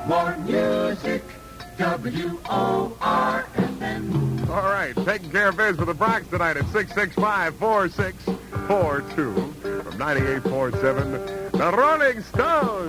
More music, WORFM. All right, taking care of biz for the Bronx tonight at 665-4642 from 98.7, the Rolling Stones.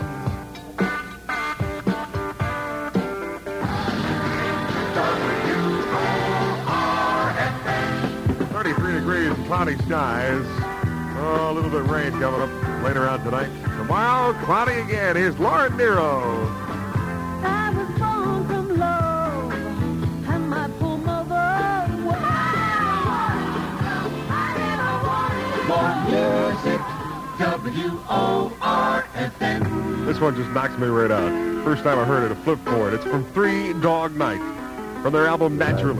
WORFM. 33 degrees and cloudy skies. Oh, a little bit of rain coming up later on tonight. Tomorrow, cloudy again. Here's Lauren Nero. I was born from love, and my poor mother was. More music, WORFM. This one just knocks me right out. First time I heard it, a flip chord. It's from Three Dog Night, from their album Naturally.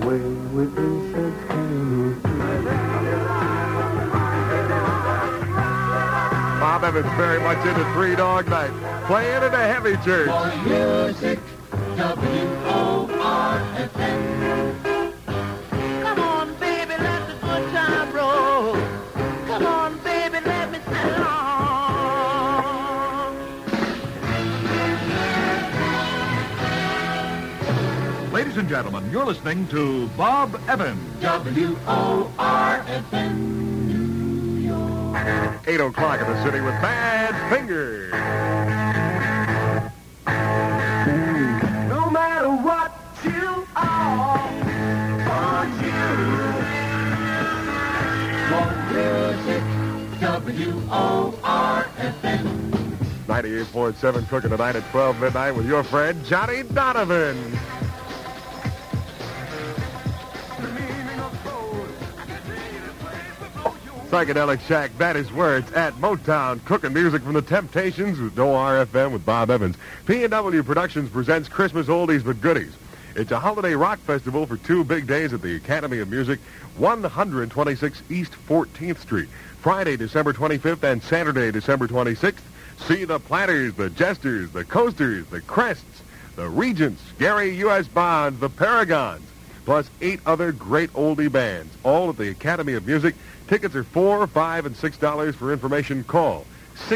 Bob Evans very much into Three Dog Night, playing at a heavy church. More music, WORFM. Come on, baby, let the good time roll. Come on, baby, let me sing along. Ladies and gentlemen, you're listening to Bob Evans. WORFM. 8 o'clock in the city with Bad Fingers. No matter what you are, for you. More music, WORFM. 98.7 cooking tonight at 12 midnight with your friend Johnny Donovan. Psychedelic Shack, that is where it's at. Motown, cooking music from the Temptations with ORFM with Bob Evans. P&W Productions presents Christmas Oldies but Goodies. It's a holiday rock festival for 2 big days at the Academy of Music, 126 East 14th Street. Friday, December 25th and Saturday, December 26th. See the Platters, the Jesters, the Coasters, the Crests, the Regents, Gary U.S. Bonds, the Paragons, plus 8 other great oldie bands, all at the Academy of Music. Tickets are $4, $5, and $6. For information, call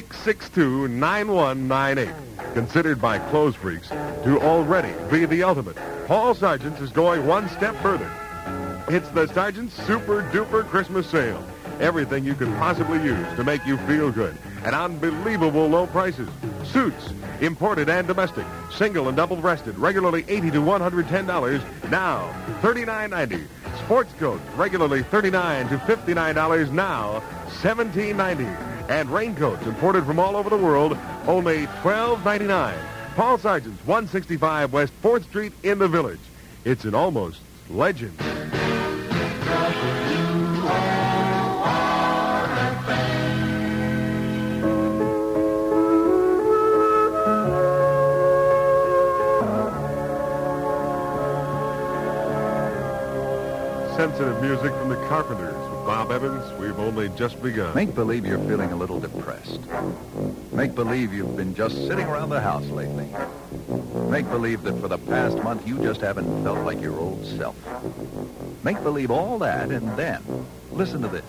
662-9198. Considered by clothes freaks to already be the ultimate. Paul Sargent's is going one step further. It's the Sargent's Super Duper Christmas Sale. Everything you could possibly use to make you feel good at unbelievable low prices. Suits, imported and domestic, single and double-breasted, regularly $80 to $110, now $39.90. Sports coats, regularly $39 to $59, now $17.90. And raincoats, imported from all over the world, only $12.99. Paul Sargent's, 165 West 4th Street in the Village. It's an almost legend. Sensitive music from the Carpenters. With Bob Evans, we've only just begun. Make believe you're feeling a little depressed. Make believe you've been just sitting around the house lately. Make believe that for the past month you just haven't felt like your old self. Make believe all that, and then listen to this.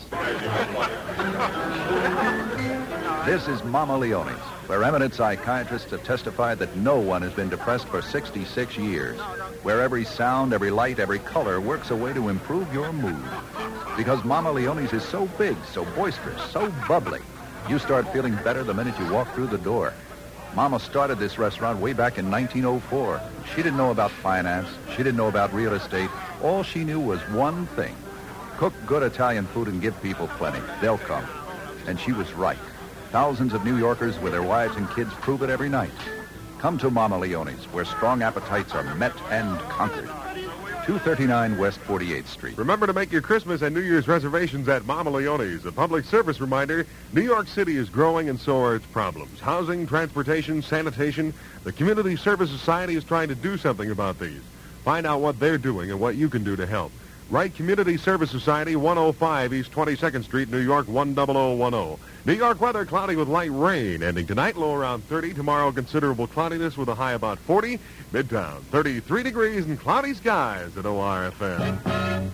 This is Mama Leone's, where eminent psychiatrists have testified that no one has been depressed for 66 years, where every sound, every light, every color works a way to improve your mood. Because Mama Leone's is so big, so boisterous, so bubbly, you start feeling better the minute you walk through the door. Mama started this restaurant way back in 1904. She didn't know about finance. She didn't know about real estate. All she knew was one thing. Cook good Italian food and give people plenty. They'll come. And she was right. Thousands of New Yorkers with their wives and kids prove it every night. Come to Mama Leone's, where strong appetites are met and conquered. 239 West 48th Street. Remember to make your Christmas and New Year's reservations at Mama Leone's. A public service reminder, New York City is growing and so are its problems. Housing, transportation, sanitation. The Community Service Society is trying to do something about these. Find out what they're doing and what you can do to help. Write Community Service Society, 105 East 22nd Street, New York, 10010. New York weather, cloudy with light rain. Ending tonight, low around 30. Tomorrow, considerable cloudiness with a high about 40. Midtown, 33 degrees and cloudy skies at ORFM.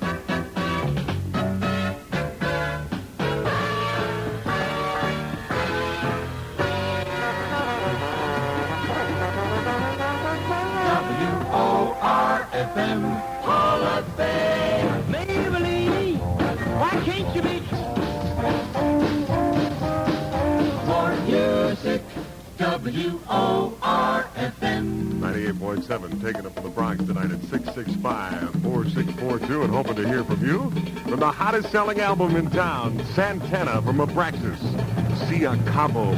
WORFM. 98.7, taking it from the Bronx tonight at 665-4642 and hoping to hear from you. From the hottest selling album in town, Santana from Abraxas, Sia Cabo.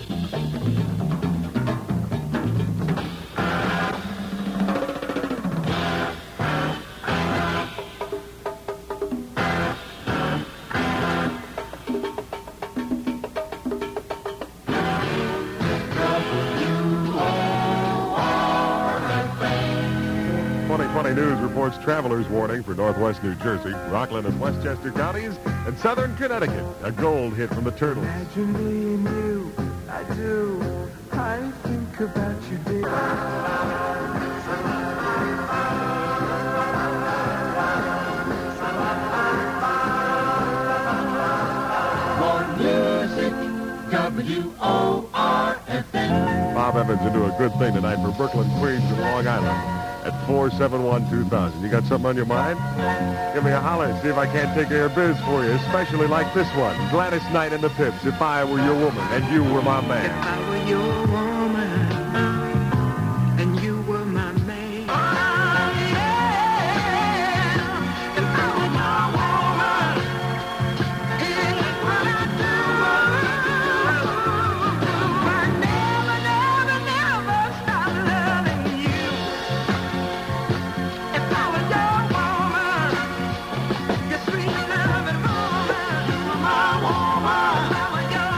News reports travelers warning for northwest New Jersey, Rockland and Westchester counties, and southern Connecticut. A gold hit from the Turtles. Imagine me and you, I do. I think about you daily. More music, WORFM. Bob Evans will do a good thing tonight for Brooklyn, Queens, and Long Island. At 471-2000. You got something on your mind? Give me a holler. See if I can't take care of biz for you, especially like this one. Gladys Knight and the Pips, If I Were Your Woman and You Were My Man. If I were your woman and you were my man. Oh, yeah. If I were your woman, here's what I'd do. I'd never, never, never stop loving you. If I were your woman, your sweet loving woman, you were my woman. If I were your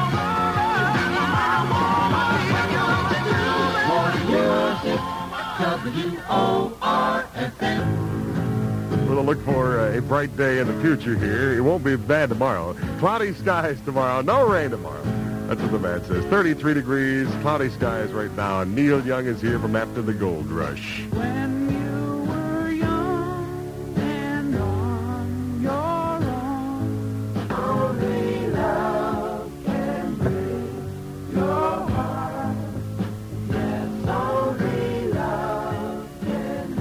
WORFM. We'll look for a bright day in the future here. It won't be bad tomorrow. Cloudy skies tomorrow. No rain tomorrow. That's what the man says. 33 degrees, cloudy skies right now. And Neil Young is here from after the gold rush. When you were young and on your own, only love can break your heart. Yes, only love can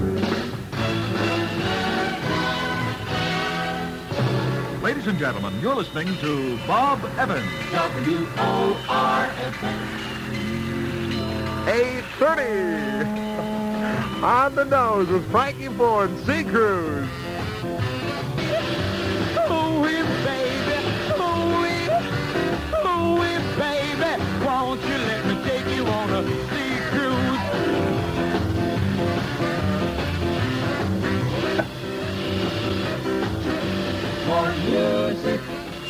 break. Ladies and gentlemen, you're listening to Bob Evans. WORFM. 8:30 on the nose with Frankie Ford, Sea Cruise. Ooh, baby, ooh, baby, won't you let me take you on a sea cruise? More music,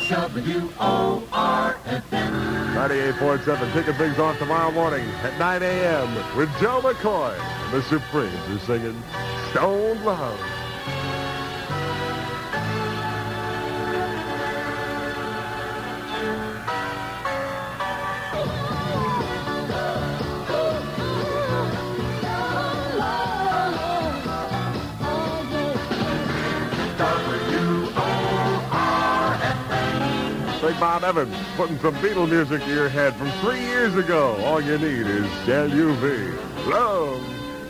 WORFM. 98.7, kicking things off tomorrow morning at 9 a.m. with Joe McCoy. The Supremes are singing Stone Love. Big Bob Evans putting some Beatle music to your head from 3 years ago. All you need is LUV. Love.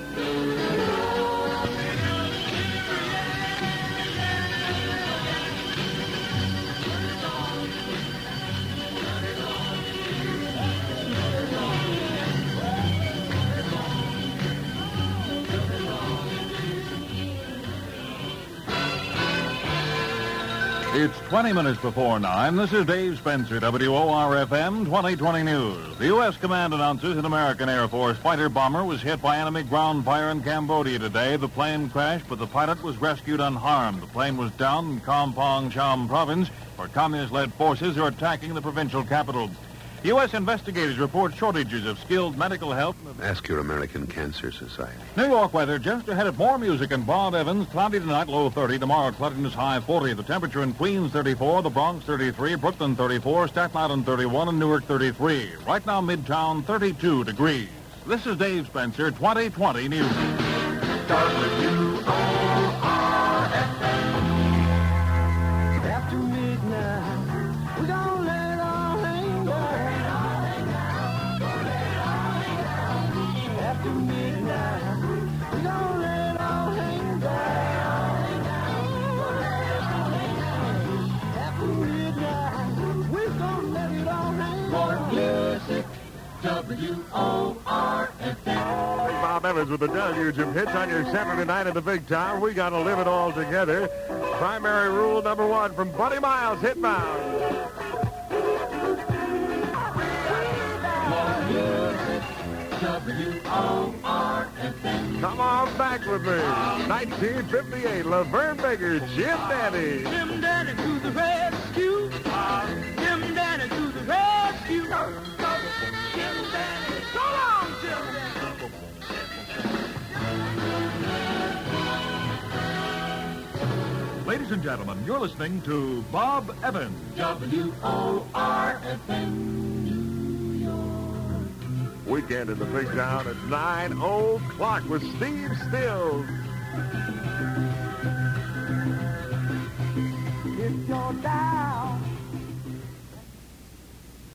It's 20 minutes before 9. This is Dave Spencer, WORFM 2020 News. The U.S. command announces an American Air Force fighter bomber was hit by enemy ground fire in Cambodia today. The plane crashed, but the pilot was rescued unharmed. The plane was down in Kampong Cham province, where communist-led forces are attacking the provincial capital. U.S. investigators report shortages of skilled medical help. Ask your American Cancer Society. New York weather just ahead of more music and Bob Evans. Cloudy tonight, low 30. Tomorrow, cloudiness high 40. The temperature in Queens, 34. The Bronx, 33. Brooklyn, 34. Staten Island, 31. And Newark, 33. Right now, Midtown, 32 degrees. This is Dave Spencer, 2020 News. After midnight, we're gonna let it all hang down. After midnight, we're gonna let it all hang down. After midnight, we're gonna let it all hang down. More music, W-O-R-F-M. Bob Evans with the deluge of hits on your Saturday night in the big town. We got to live it all together. Primary rule number 1 from Buddy Miles, Hitbound. More music. W-O-R-F-M. Come on back with me. 1958, Laverne Baker, Jim Dandy. Jim Dandy to the rescue. Jim Dandy to the rescue. Jim Dandy. So long, Jim Dandy. Ladies and gentlemen, you're listening to Bob Evans. W-O-R-F-M. Weekend in the big town at 9 o'clock with Steve Stills. If you're down